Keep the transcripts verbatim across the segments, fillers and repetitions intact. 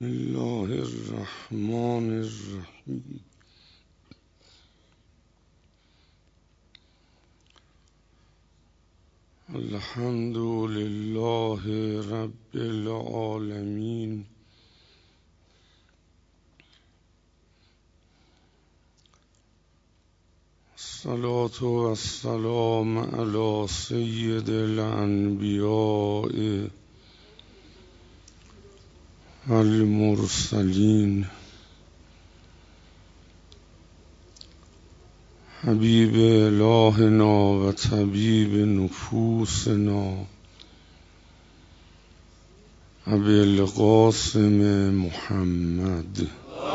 الله الرحمن الرحیم. الحمد لله رب العالمین. الصلاة والسلام علی سید الانبیاء المرسلین حبیب الهنا و طبیب نفوسنا ابی القاسم محمد.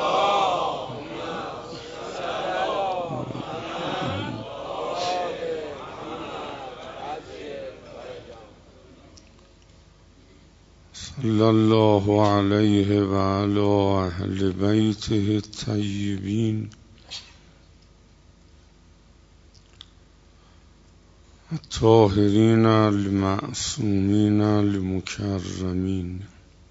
صلی الله علیه و علی اهل بیته الطیبین الطاهرین المعصومین المکرمین.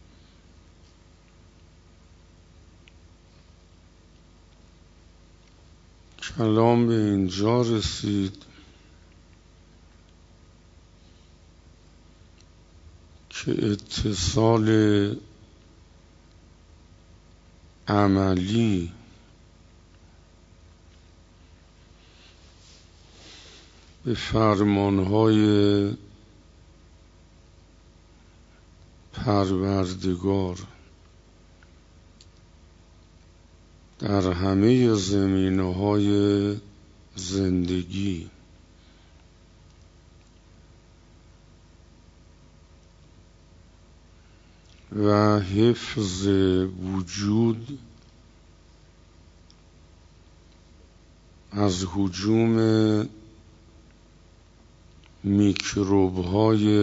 کلام به اینجا رسید که اتصال عملی به فرمانهای پروردگار در همه زمینه‌های زندگی و حفظ وجود از هجوم میکروب‌های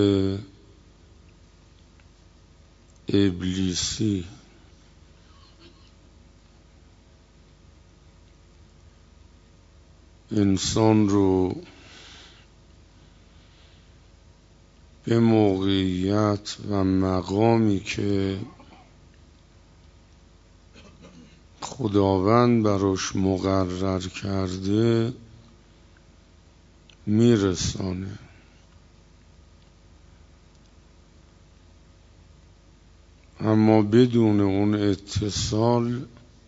ابلیسی انسان رو به موقعیت و مقامی که خداوند براش مقرر کرده میرسانه. اما بدون اون اتصال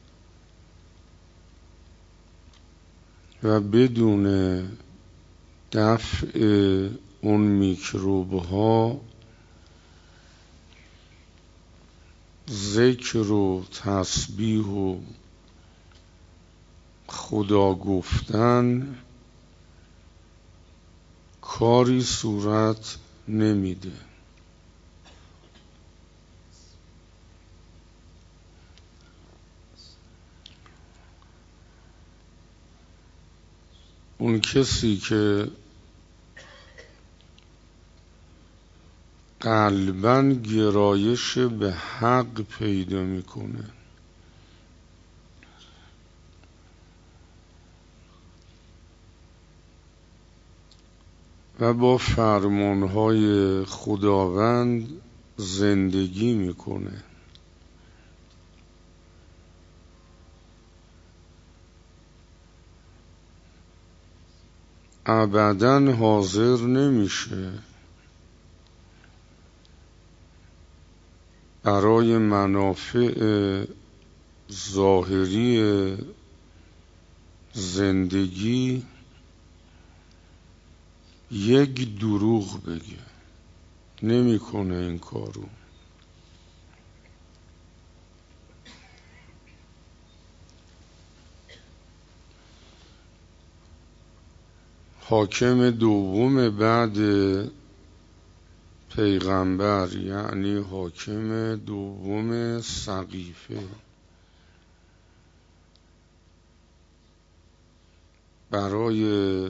و بدون دفع اون میکروب ها ذکر و تسبیح و خدا گفتن کاری صورت نمیده. اون کسی که قلباً گرایش به حق پیدا میکنه و با فرمانهای خداوند زندگی میکنه، ابداً حاضر نمیشه برای منافع ظاهری زندگی یک دروغ بگه. نمیکنه این کارو. حاکم دوم بعد پیغمبر، یعنی حاکم دوم سقیفه، برای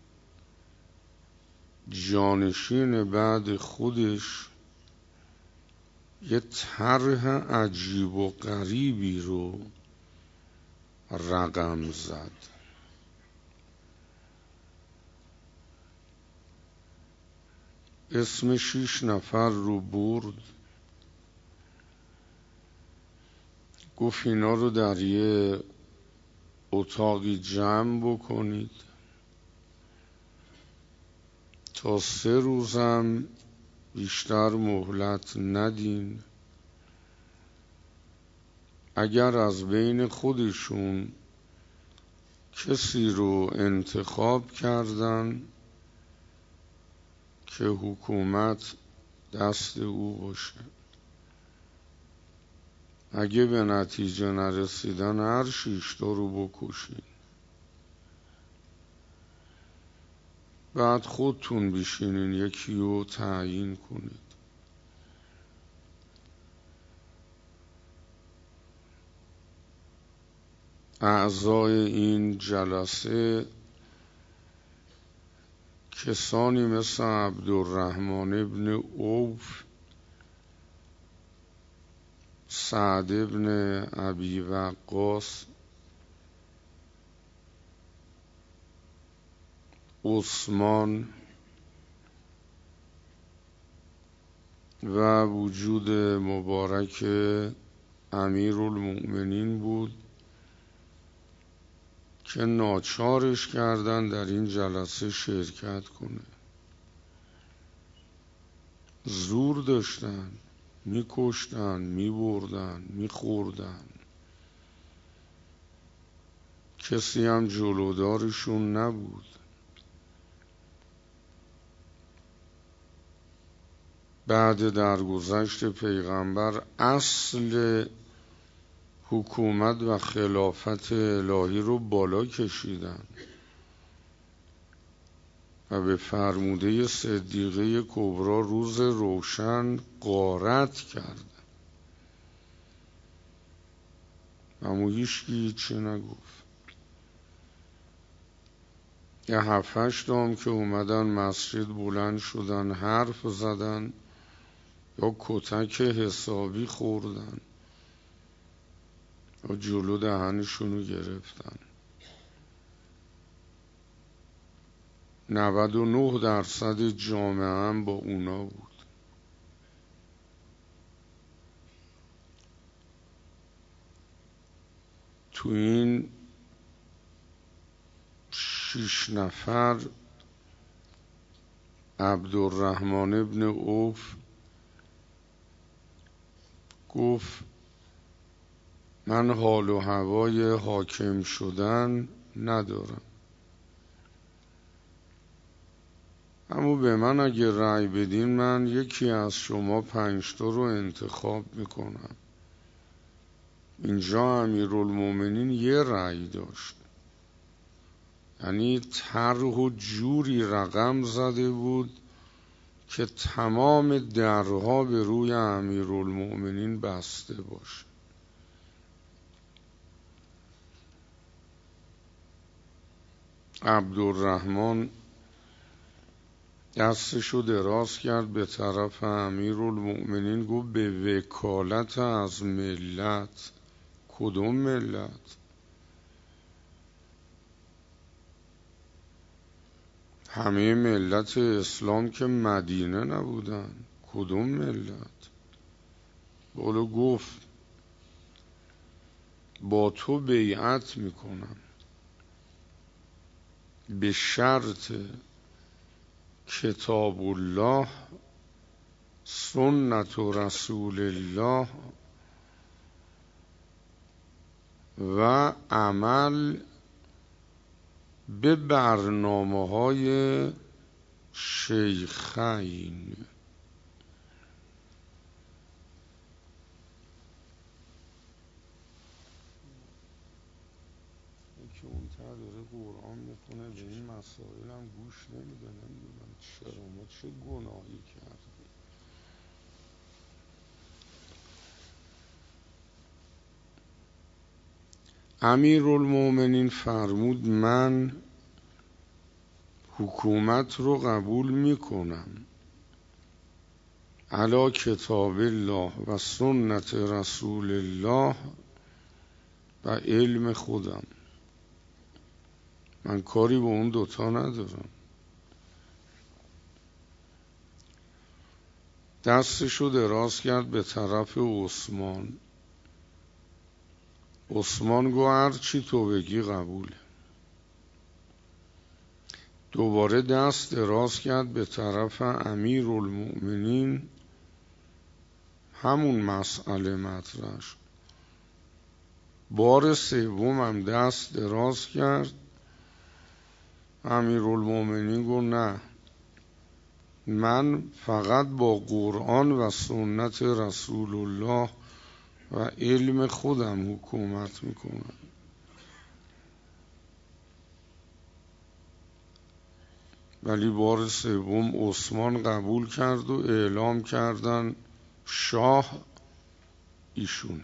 جانشین بعد خودش یه طرح عجیب و غریبی رو رقم زد. اسم شیش نفر رو برد گفت اینا رو در یه اتاقی جمع بکنید، تا سه روزم بیشتر مهلت ندین. اگر از بین خودشون کسی رو انتخاب کردن که حکومت دست او باشه، اگه به نتیجه نرسیدن هر شیشتا رو بکشین. بعد خودتون بشینین یکی رو تعیین کنید. اعضای این جلسه کسانی مثل عبدالرحمن ابن عوف، سعد ابن ابی وقاص، عثمان و وجود مبارک امیرالمؤمنین بود که ناچارش کردن در این جلسه شرکت کنه. زور داشتن، میکشتن، میبردن، میخوردن، کسی هم جلودارشون نبود. بعد درگذشت پیغمبر اصل حکومت و خلافت الهی رو بالا کشیدن و به فرموده صدیقه کبری روز روشن غارت کردن، اما هیچکی هیچی نگفت. یه هفتش هم که اومدن مسجد بلند شدن حرف زدن یا کتک حسابی خوردن یا جلو دهنشونو گرفتن. نود و نه درصد جامعه هم با اونا بود. تو این شش نفر عبدالرحمن ابن عوف گفت من حال و هوای حاکم شدن ندارم، اما به من اگه رأی بدین من یکی از شما پنجتا رو انتخاب میکنم. اینجا امیرالمؤمنین یه رأی داشت، یعنی طرح و جوری رقم زده بود که تمام درها به روی امیرالمؤمنین بسته باشه. عبدالرحمن دستشو دراز کرد به طرف امیرالمؤمنین، گفت به وکالت از ملت. کدوم ملت؟ همه ملت اسلام که مدینه نبودن. کدوم ملت؟ بولو گفت با تو بیعت میکنم به شرط کتاب الله، سنت رسول الله و عمل به برنامه های شیخین. که اون تا داره قرآن میخونه به این مسائل هم گوش نمیده. نمیدونم چرا، ما چه گناهی کردیم. امیرالمؤمنین فرمود من حکومت رو قبول میکنم علی کتاب الله و سنت رسول الله و علم خودم. من کاری با اون دوتا ندارم. دستشو دراز کرد به طرف عثمان، عثمان گو هر چی تو بگی قبوله. دوباره دست دراز کرد به طرف امیرالمؤمنین، همون مسئله مطرح شد. بار سوم هم دست دراز کرد. امیرالمؤمنین گفت نه، من فقط با قرآن و سنت رسول الله و علم خودم حکومت میکنم. ولی بار سوم عثمان قبول کرد و اعلام کردن شاه ایشونه.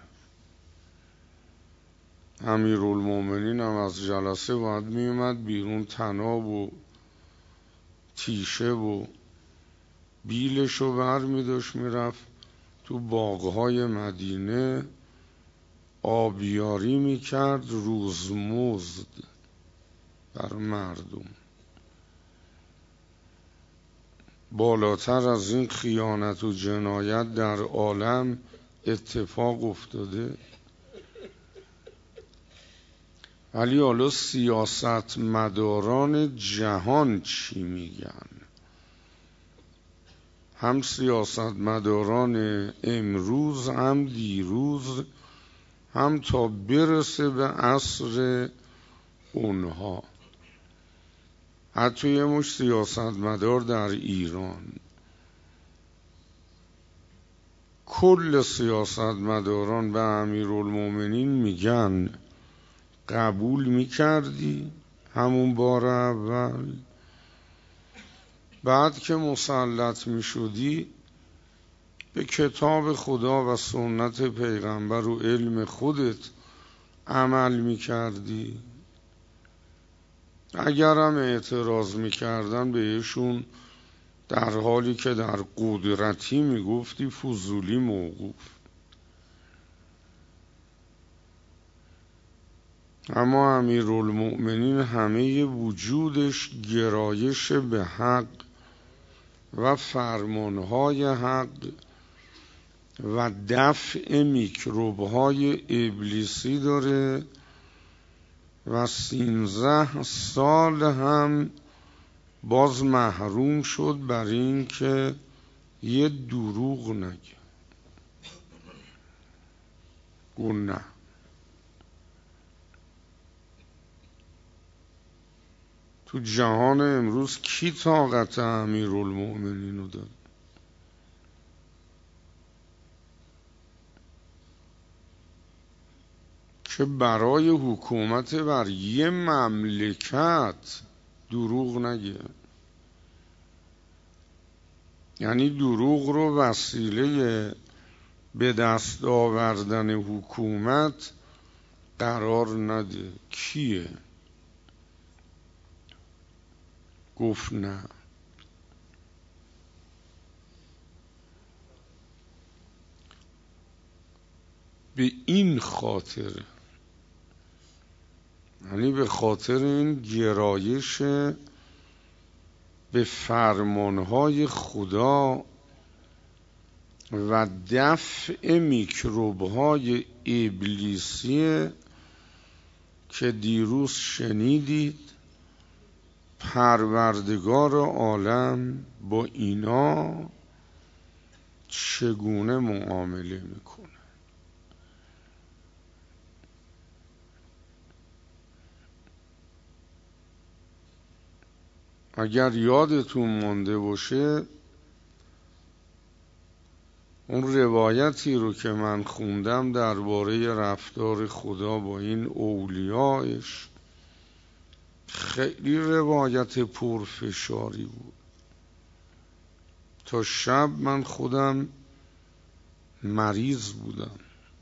امیرالمؤمنین هم از جلسه باید میومد بیرون، طناب و تیشه و بیلشو بر میداشت میرفت تو باغهای مدینه آبیاری میکرد، روزمزد بر مردم. بالاتر از این خیانت و جنایت در عالم اتفاق افتاده. ولی حالا سیاست مداران جهان چی میگن؟ هم سیاست مداران امروز، هم دیروز، هم تا برسه به عصر اونها. حتی یه مش سیاست مدار در ایران، کل سیاست مداران به امیرالمؤمنین میگن قبول میکردی همون بار اول، بعد که مسلط میشدی به کتاب خدا و سنت پیغمبر و علم خودت عمل میکردی. اگرم اعتراض میکردن بهشون در حالی که در قدرتی میگفتی فضولی موقوف. اما امیرالمؤمنین همه وجودش گرایش به حق و فرمانهای حق و دفع میکروبهای ابلیسی داره و سینزده سال هم باز محروم شد بر این که یه دروغ نگه. گفت نه، تو جهان امروز کی طاقت امیرالمؤمنین رو داره؟ که برای حکومت بر یه مملکت دروغ نگه. یعنی دروغ رو وسیله به دست آوردن حکومت قرار نده. کیه؟ گفت نه. به این خاطر، یعنی به خاطر این گرایش به فرمانهای خدا و دفع میکروبهای ابلیسی که دیروز شنیدید پروردگار عالم با اینا چگونه معامله میکنه. اگر یادتون مانده باشه اون روایتی رو که من خوندم درباره رفتار خدا با این اولیاءش خیلی روایت پرفشاری بود. تا شب من خودم مریض بودم.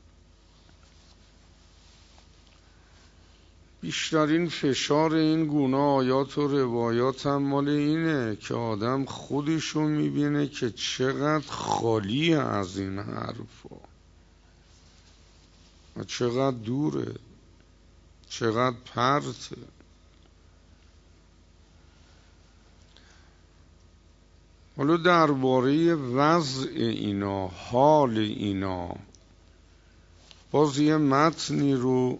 بیشترین فشار این گونه آیات و روایات هم مال اینه که آدم خودشو میبینه که چقدر خالی از این حرفا و چقدر دوره، چقدر پرته. حالا درباره وضع اینا، حال اینا باز یه متنی رو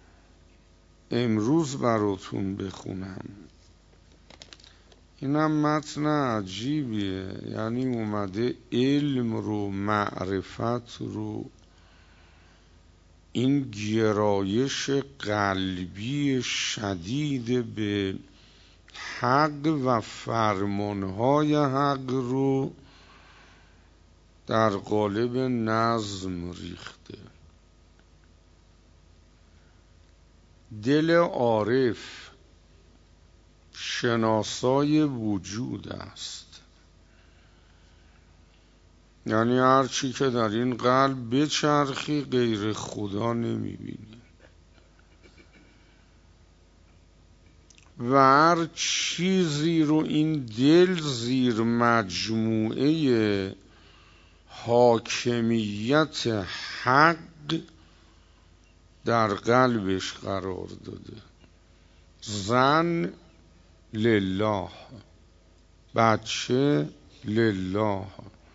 امروز براتون بخونم. اینم متن عجیبیه، یعنی اومده علم رو، معرفت رو، این گرایش قلبی شدید به حق و فرمانهای حق رو در قالب نظم ریخته. دل عارف شناسای وجود است، یعنی هر چی که در این قلب بچرخی غیر خدا نمیبینی و هر چیزی رو این دل زیر مجموعه حاکمیت حق در قلبش قرار داده. زن لله، بچه لله،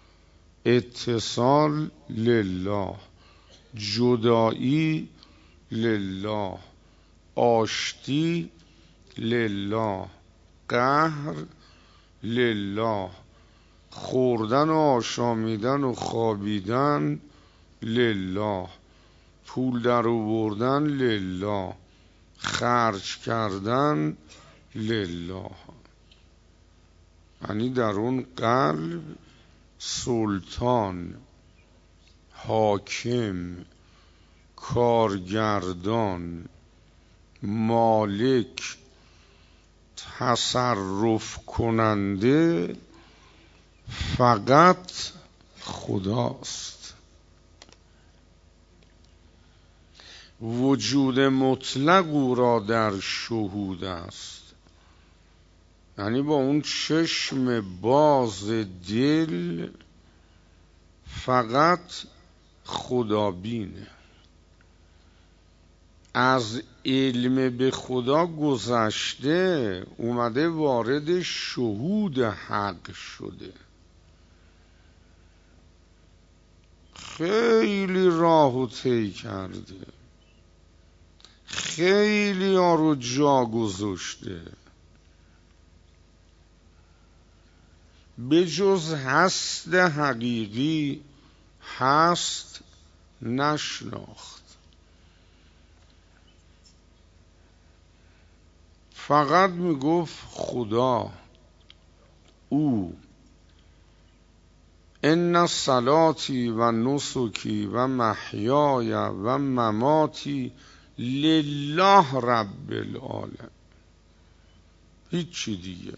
اتصال لله، جدایی لله، آشتی لله، قهر لله، خوردن و آشامیدن و خوابیدن لله، پول در آوردن لله، خرج کردن لله. یعنی در اون قلب سلطان، حاکم، کارگردان، مالک، تصرف کننده فقط خداست. وجود مطلق او را در شهود است، یعنی با اون چشم باز دل فقط خدا بینه. از علم به خدا گذشته، اومده وارد شهود حق شده. خیلی راهو طی کرده، خیلی ها رو جا گذاشته، به جز هست حقیقی هست نشناخت. فقط میگفت خدا، او. ان صلاتی و نسکی و محیای و مماتی لله رب العالمین. هیچی دیگه.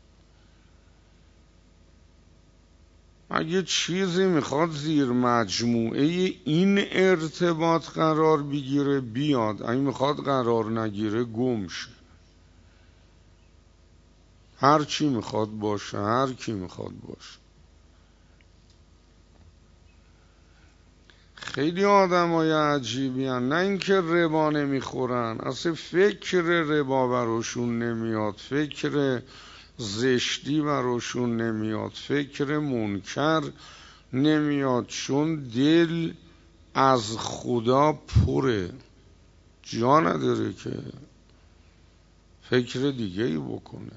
اگه چیزی میخواد زیر مجموعه این ارتباط قرار بگیره بیاد، اگه میخواد قرار نگیره گم شه. هر چی میخواد باشه، هر کی میخواد باشه. خیلی آدم های عجیبی هن. نه اینکه ربا نمیخورن، اصلا فکر ربا براشون نمیاد، فکر زشتی براشون نمیاد، فکر منکر نمیاد، چون دل از خدا پره، جا نداره که فکر دیگه ای بکنه.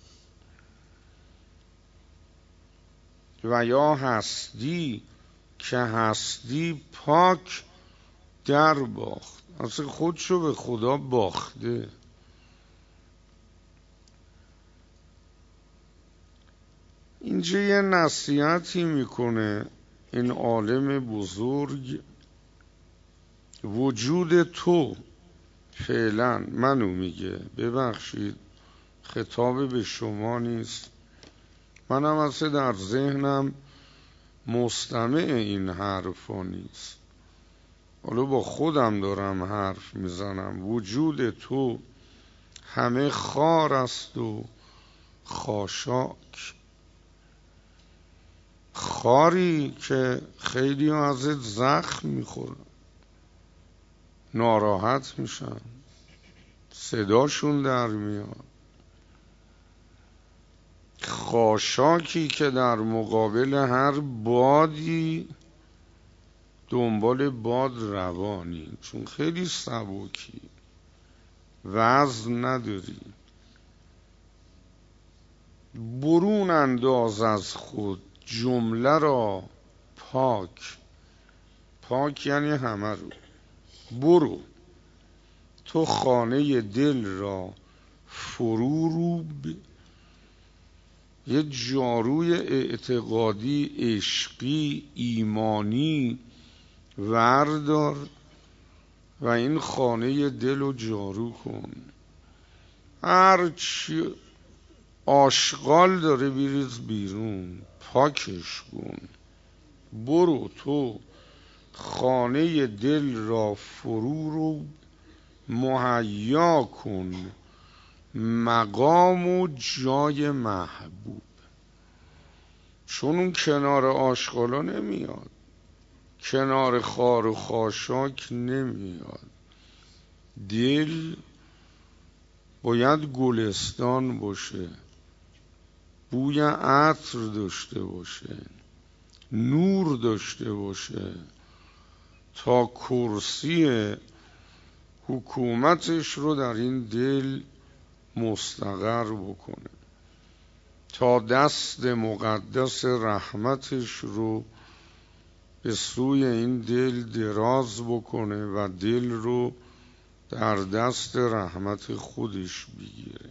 و یا هستی که هستی پاک در باخت، اصلا خودشو به خدا باخته. اینجا یه نصیحتی میکنه این عالم بزرگ. وجود تو فعلا، منو میگه، ببخشید خطاب به شما نیست، منم اصلا در ذهنم مستمع این حرفا نیست، حالا با خودم دارم حرف میزنم. وجود تو همه خار است و خاشاک. خاری که خیلی ازت زخم میخورن، ناراحت میشن، صداشون در میاد. خاشاکی که در مقابل هر بادی دنبال باد روانی، چون خیلی سبکی، وزن نداری. برون انداز از خود جمله را پاک. پاک یعنی همه رو. برو تو خانه دل را فرو روب. یه جاروی اعتقادی، عشقی، ایمانی وردار و این خانه دل رو جارو کن. هرچی آشغال داره بیریز بیرون، پاکش کن. برو تو خانه دل را فرو رو مهیا کن مقام و جای محبوب. چون اون کنار آشغالا نمیاد، کنار خار و خاشاک نمیاد. دل باید گلستان باشه، بوی عطر داشته باشه، نور داشته باشه، تا کرسی حکومتش رو در این دل مستقر بکنه، تا دست مقدس رحمتش رو به سوی این دل دراز بکنه و دل رو در دست رحمت خودش بگیره.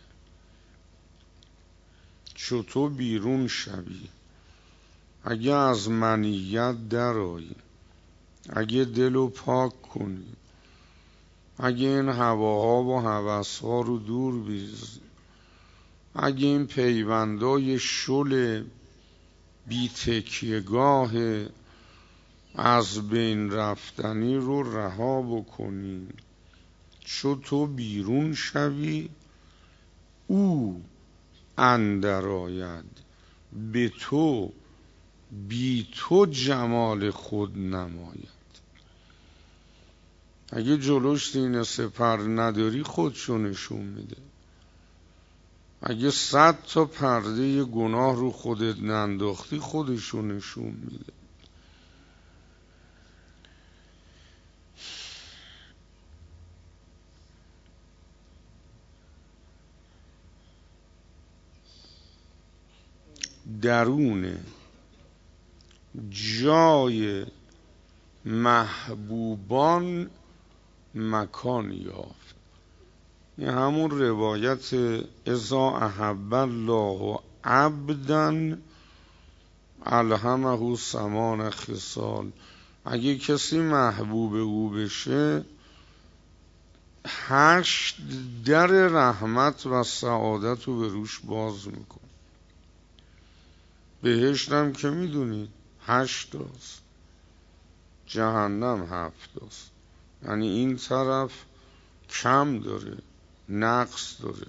چطور بیرون شوی؟ اگه از منیت درآیی، اگه دلو پاک کنی، اگه این هواها و هوسها رو دور بریزی، اگه این پیوندای شل بی تکیهگاه از بین رفتنی رو رها بکنی، چو تو بیرون شوی او اندر آید، به تو بی تو جمال خود نماید. اگه جلوش سینه سپر نداری خودشو نشون میده. اگه صد تا پرده گناه رو خودت ننداختی خودشو نشون میده. درون جای محبوبان مکان یافت. این همون روایت اذا احب الله عبدا الهمه ثمان خصال. اگه کسی محبوب او بشه، هشت در رحمت و سعادت رو به روش باز میکن. بهشتم که میدونید هشت است، جهنم هفت است. یعنی این طرف کم داره، نقص داره.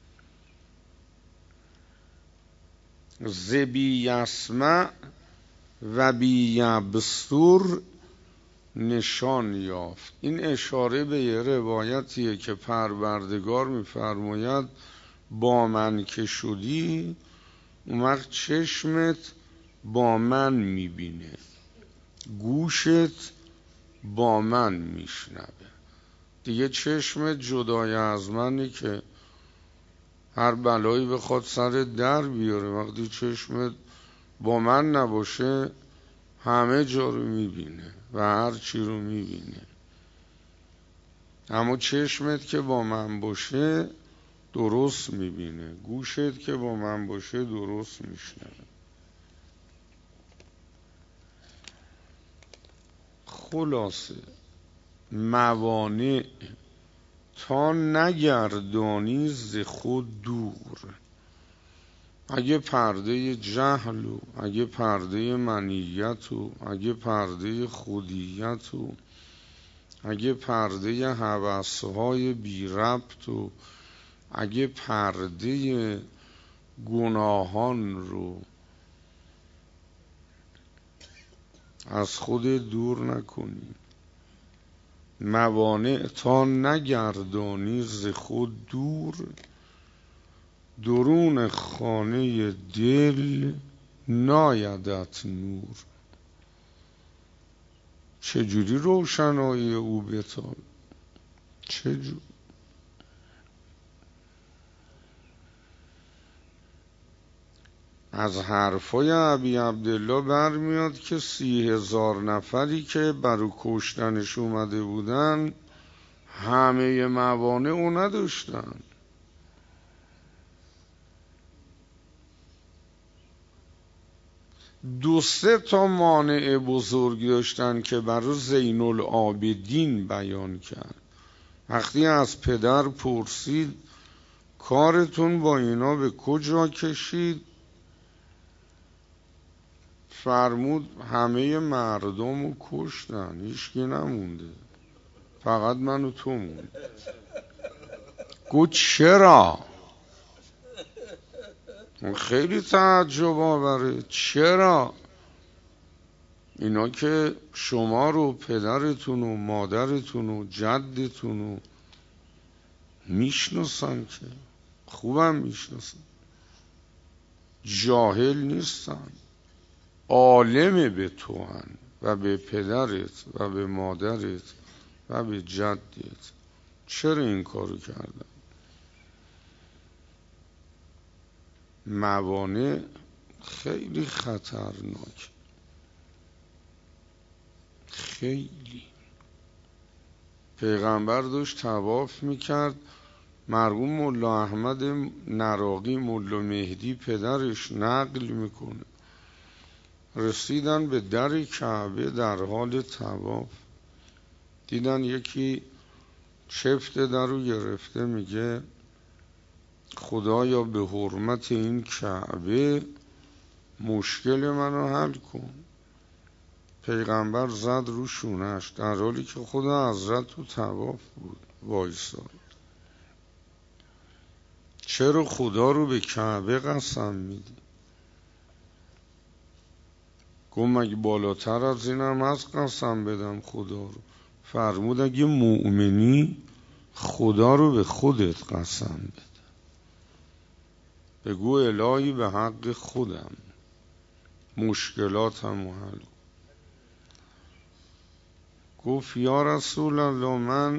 ز بی یسمع و بی یبصر نشان یافت. این اشاره به یه روایتیه که پروردگار میفرماید با من که شدی، اون وقت چشمت با من میبینه، گوشت با من میشنوه. دیگه چشمت جدای از منی که هر بلایی بخواد سر در بیاره. وقتی چشمت با من نباشه همه جا رو میبینه و هر چی رو میبینه. اما چشمت که با من باشه درست میبینه، گوشت که با من باشه درست میشنوه. خلاصه موانع تا نگردانی ز خود دور. اگه پرده جهل و اگه پرده منیت و اگه پرده خودیت و اگه پرده هوسهای بی ربط و اگه پرده گناهان رو از خود دور نکنی، موانع تا نگردانی ز خود دور، درون خانه دل نایدت نور. چجوری روشنایی او بتاب؟ چجور؟ از حرفای ابی عبدالله برمیاد که سی هزار نفری که برای کشتنش اومده بودن همه موانع او نداشتن. دو سه تا مانع بزرگ داشتن که برای زین العابدین بیان کرد. وقتی از پدر پرسید کارتون با اینا به کجا کشید، فرمود همه مردم رو کشتن، هیچکی نمونده، فقط من و تو موند. گفت چرا؟ خیلی تعجب آوره. چرا؟ اینا که شما رو، پدرتون و مادرتون و جدتون رو میشناسن، که خوبم میشناسن، جاهل نیستن، عالم به تو هن و به پدرت و به مادرت و به جدت. چرا این کارو کردن؟ موانع خیلی خطرناک، خیلی. پیغمبر داشت طواف میکرد، مرحوم ملا احمد نراقی ملا مهدی پدرش نقل میکنه، رسیدن به در کعبه در حال طواف، دیدن یکی چفت در رو گرفته، میگه خدایا به حرمت این کعبه مشکل منو حل کن. پیغمبر زد رو شونش در حالی که خدا حضرت تو طواف بود وایساد. چرا خدا رو به کعبه قسم میدی؟ گفت مگه بالاتر از اینم از قسم بدم خدا رو؟ فرمود اگه مؤمنی خدا رو به خودت قسم بده، بگو الهی به حق خودم مشکلاتم و حل. گفت یا رسول الله من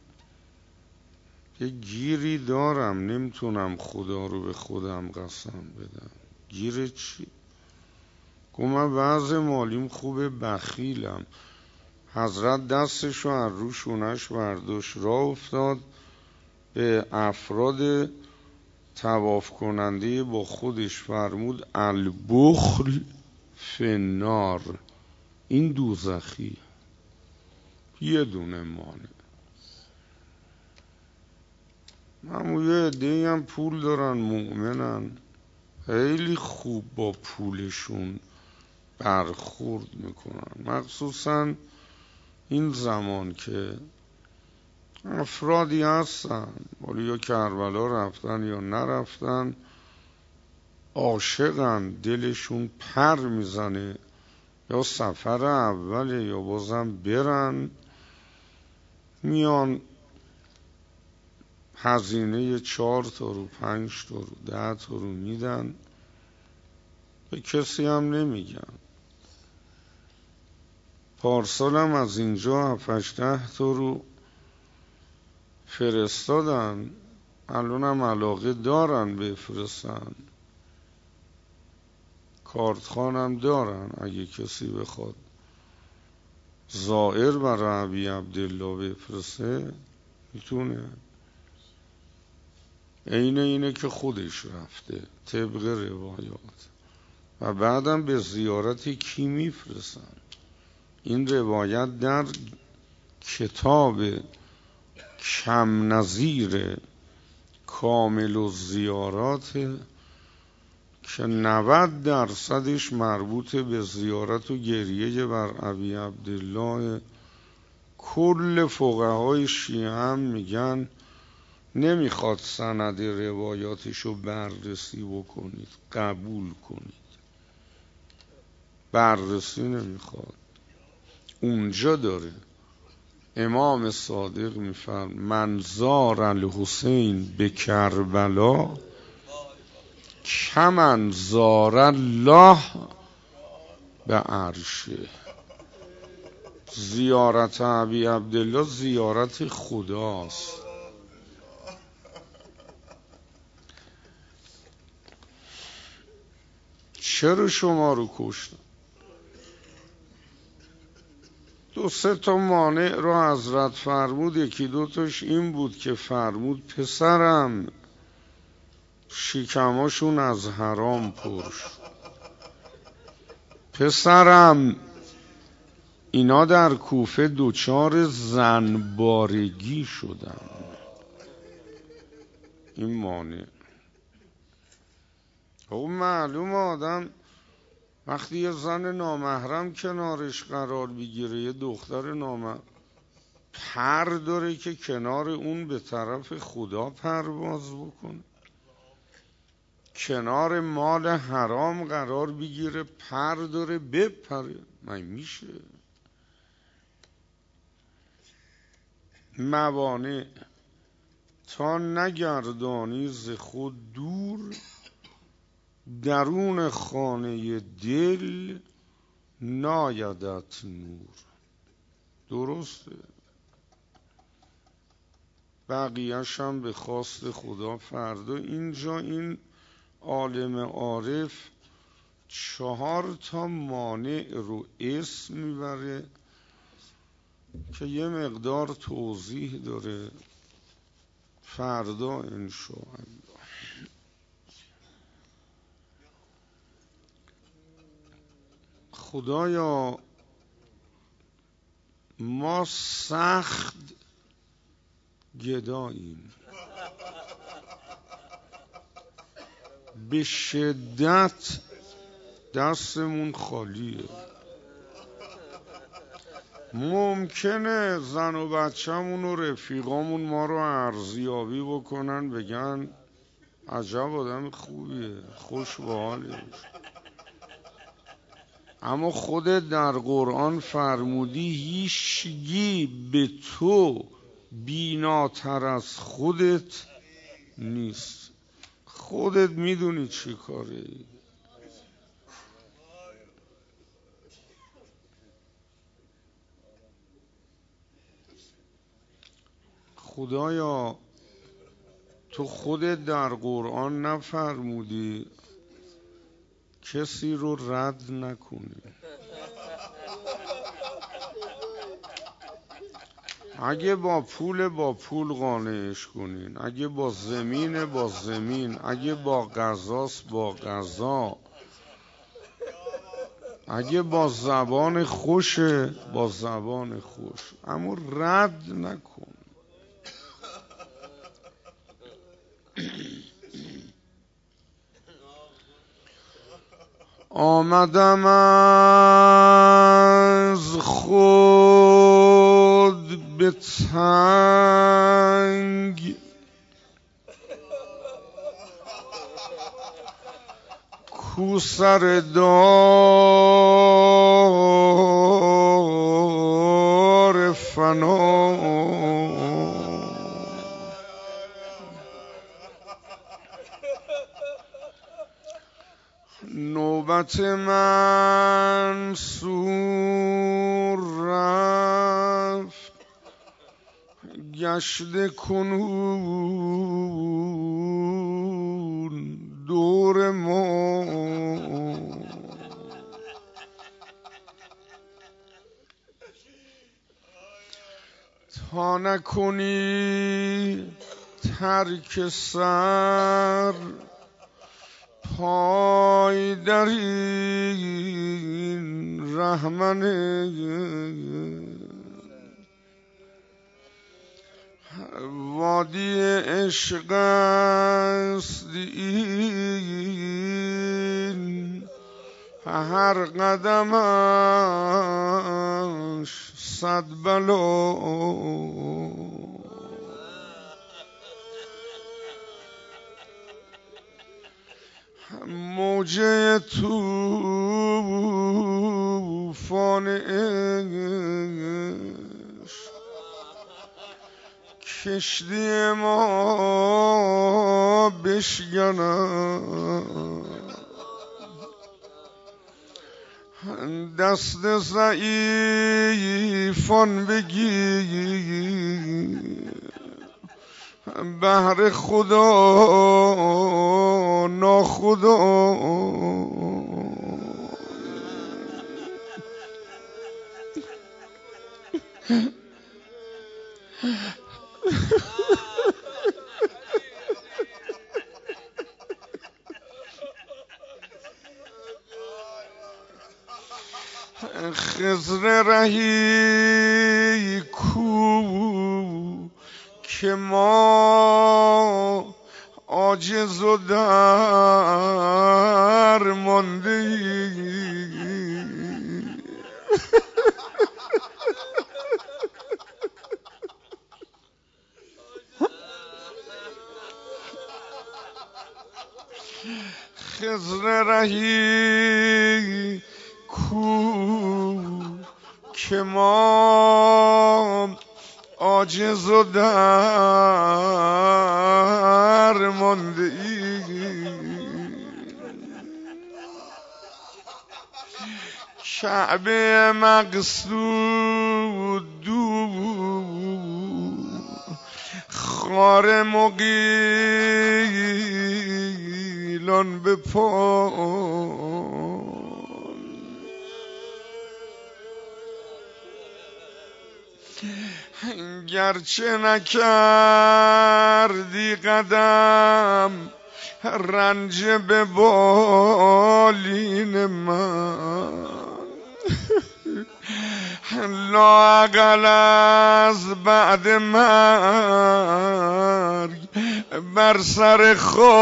یه گیری دارم، نمیتونم خدا رو به خودم قسم بدم. گیر چی؟ گفت من وضع مالیم خوبه، بخیلم. حضرت دستشو از رو شونش برداشت، راه افتاد به افراد طواف کننده با خودش فرمود البخل فی النار، این دوزخی، یه دونه مانه. من یه عده‌ای هم پول دارن، مؤمنن، خیلی خوب با پولشون برخورد میکنن، مخصوصا این زمان که افرادی هستن ولی یا کربلا رفتن یا نرفتن، عاشقن، دلشون پر میزنه، یا سفر اوله یا بازم برن، میان هزینه چهار تا رو، پنج تا رو، ده تا رو میدن، به کسی هم نمیگن. پارسالم از اینجا هفت ده تا رو فرستادن، الانم علاقه دارن بفرستن، کارتخانم دارن، اگه کسی بخواد زائر برای ابی عبدالله بفرسته میتونه. عین اینه که خودش رفته طبق روایات. و بعدم به زیارت کی میفرستن؟ این روایت در کتاب کم نظیر کامل الزیارات که نود درصدش مربوط به زیارت و گریه بر ابی عبدالله. کل فقهای شیعه هم میگن نمیخواد سند روایاتشو بررسی بکنید، قبول کنید، بررسی نمیخواد. اونجا داره امام صادق میفرم من زار الحسین به کربلا کمن زار الله به عرشه. زیارت ابی عبدالله زیارت خداست. چرا شما رو کشتن؟ دو سه تا مانع رو حضرت فرمود. یکی دو تاش این بود که فرمود پسرم شکماشون از حرام پر شد، پسرم اینا در کوفه دوچار زنبارگی شدن. این مانع. خب معلوم آدم وقتی یه زن نامحرم کنارش قرار بگیره، یه دختر نامحرم، پر داره که کنار اون به طرف خدا پرواز بکنه، کنار مال حرام قرار بگیره، پر داره بپره. من میشه؟ موانع تا نگردانی ز خود دور، درون خانه دل نایدت نور. درسته. بقیه‌ش هم به خواست خدا. فردا اینجا این عالم عارف چهار تا مانع رو اسم میبره که یه مقدار توضیح داره. فردا انشاءالله. خدایا ما سخت گداییم، به شدت دستمون خالیه. ممکنه زن و بچه‌مون و رفیقامون ما رو ارزیابی بکنن، بگن عجب آدم خوبیه، خوش به حالش. اما خودت در قرآن فرمودی هیچگی به تو بیناتر از خودت نیست. خودت میدونی چی کاره. خدایا تو خودت در قرآن نفرمودی کسی رو رد نکنی. اگه با پول با پول قانعش کنین، اگه با زمین با زمین، اگه با غذاست با غذا، اگه با زبان خوشه با زبان خوش، اما رد نکن. آمدم از خود به تنگ، کو سر دار فنا، نوبت منصور رفت گشته کنون دور ما، تا نکنی ترک سر پای در این رهمنه، وادی عشق است این، هر قدمش صد بلا، موجه طوفان عشق کشتی ما بشکنم، دست ضعیفان بگیر بهر خدا ناخدا خضر رهی کو که ما عاجز و درمانده ایم خضر رهی کو که ما عاجز و درمانده ایم کعبه مقصود دور خار مغیلان به پا گرچه نکردی قدم رنج به بالین من لااقل از بعد مرگ بر سر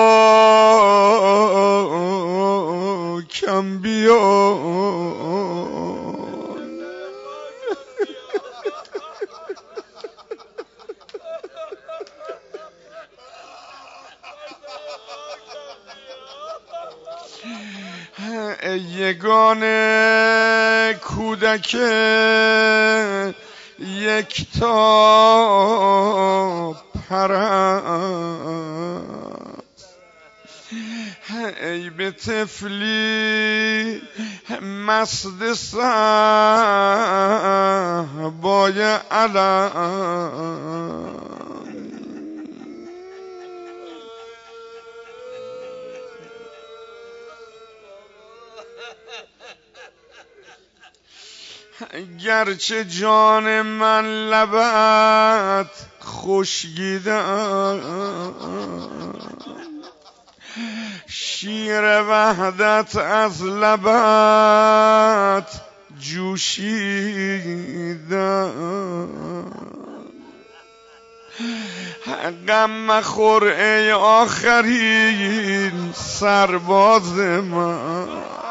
خاکم بیا یگانه کودک یک تا پرست ای به طفلی مست صحبای علم گرچه جان من لبت خشکیدم شیر وحدت از لبت جوشیدم غم مخور ای آخرین سرباز من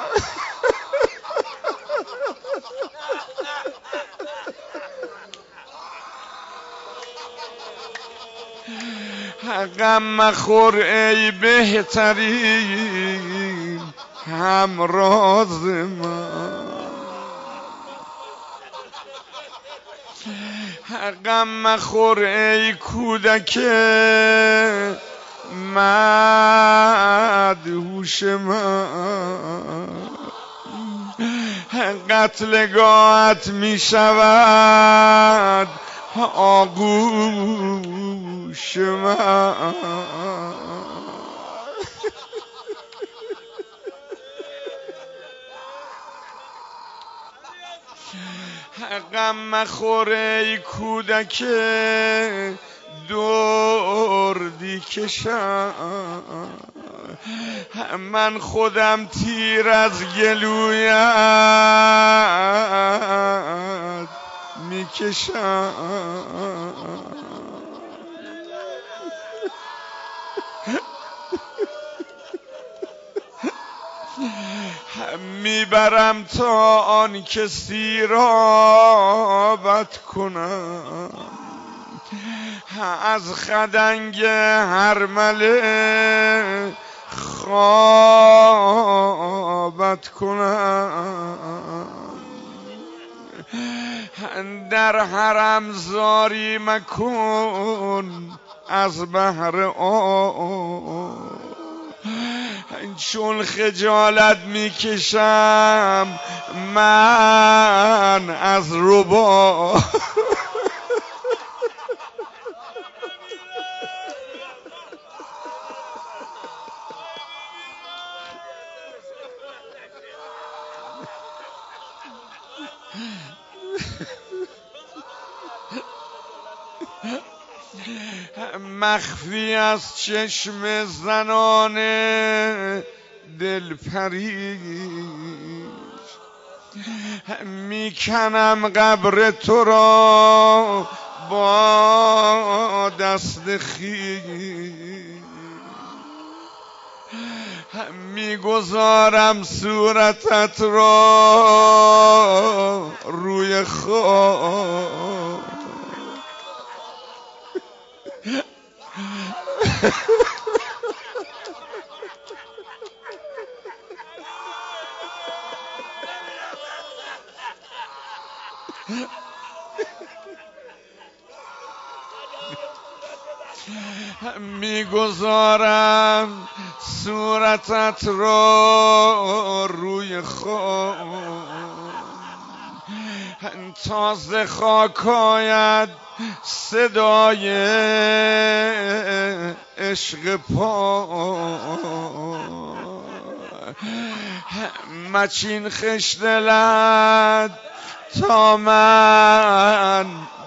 غم مخور ای بهترین همراز من غم مخور ای کودک مدهوش من قتلگاهت می شود آغوش من غم مخور ای کودک دردی کشم من خودم تیر از گلویت میکشم میبرم تا آن که سیرابت کنم از خدنگ هرمله خوابت کنم در حرم زاری مکن از بهر آب چون خجالت میکشم من از ربا مخفی از چشم زنان دلپریش میکنم قبر تو را با دست خویش میگذارم صورتت را روی خاک میگذارم صورتت را روی خاک تازه خاک آید صدای عشق پا مچین خش دلت تا من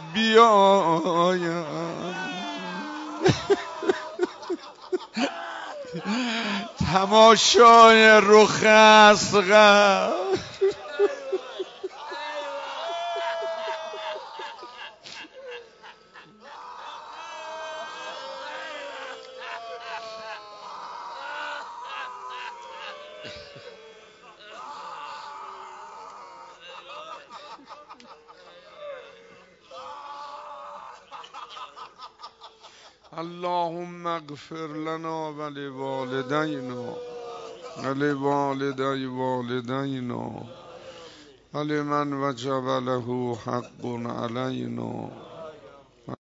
بیایم تماشای رخ اصغر اللهم اغفر لنا ولوالدينا ولوالدي والدينا ولمن وجب له حق علينا